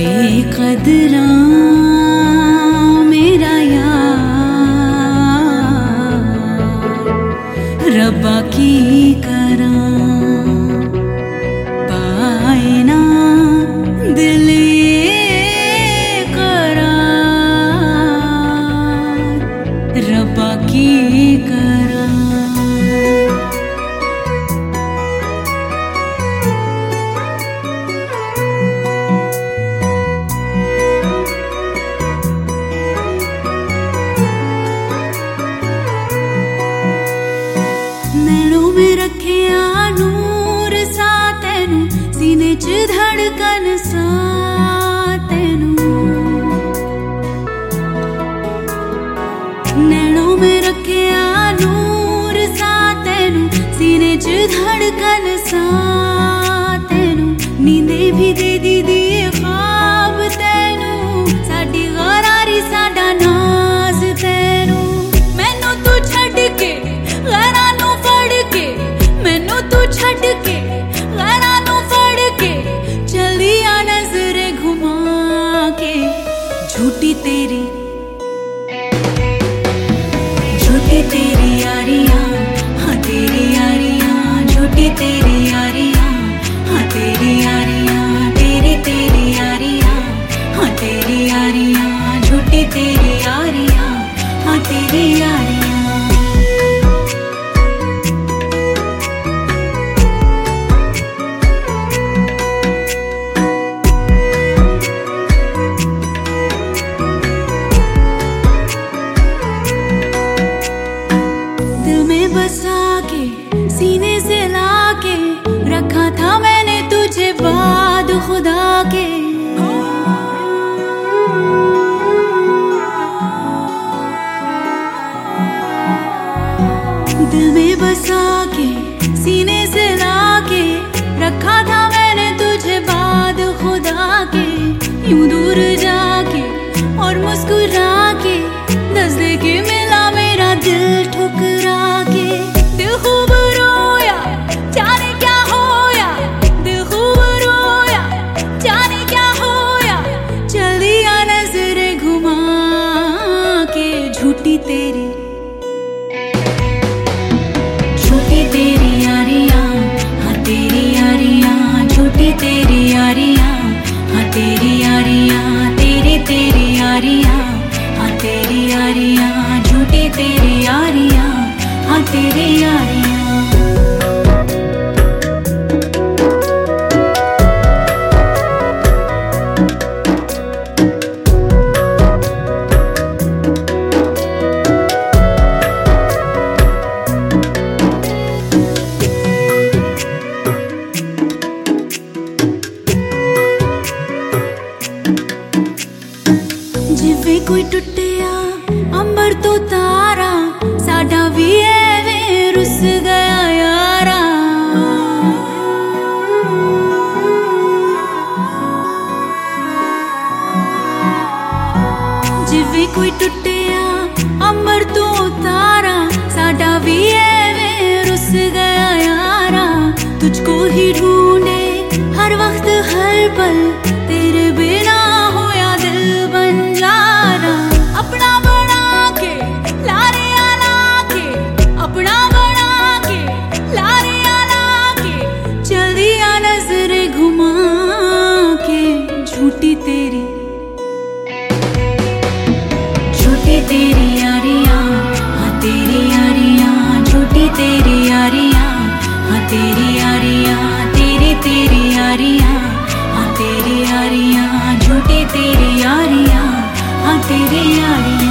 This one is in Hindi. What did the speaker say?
बेकदरा मेरा यार रब्बा की करा पाए ना दिल करार रब्बा की करा। नैनों में रखिया नूर सा तेनू सीने च धड़कन सा तेनू नैनों में रखिया नूर सा तेनू सीने च धड़कन सा तेनू नींदे भी दे दी दिए ख्वाब तेनू साडी गरारी साडा नाज तेनू मैनू तू छड़ के गरा नू फड़ के मैनू तू छड़ के गरा नू फड़ के चलिया नजरे घुमा के झूठी तेरी यारियां हाँ तेरी यारियां झूठी तेरी यारियां हाँ तेरी यारियां तेरी तेरी यारियां हाँ तेरी यारियां झूठी तेरी यारियां हाँ तेरी यारियां। बसा के सीने से लाके रखा था मैंने तुझे बाद खुदा के दिल में बसा के सीने से लाके रखा था मैंने तुझे बाद खुदा के यूं दूर जाके और मुस्कुरा के दस दे के मिला मेरा दिल ठुकरा के दिल खूब रोया जाने क्या होया दिल खूब रोया जाने क्या होया चलिया नजरे घुमा के झूठी तेरी यारियां हाँ तेरी यारियां झूठी तेरी यारियां हाँ तेरी यारियां तेरी तेरी यारियां हाँ तेरी यारियां झूठी तेरी यारियां हाँ तेरी यारियां। जिवे कोई टुटिया अंबर तो तारा साडा भी एवें रुस गया यारा जिवे कोई टुटिया अंबर तो तारा साडा भी एवें रुस गया यारा तुझको ही ढूंढे हर वक्त हर पल तेरे बिना होया दिल बंजारा अपना बना के लारे आला के अपना बना के लारे आला के चलिया नजरे घुमा के झूठी तेरी यारियां हाँ तेरी यारियां झूठी तेरी यारियां हाँ तेरी यारियां तेरी तेरी यारियां हाँ तेरी यारियां झूठी तेरी यारियां हाँ तेरी यारियां।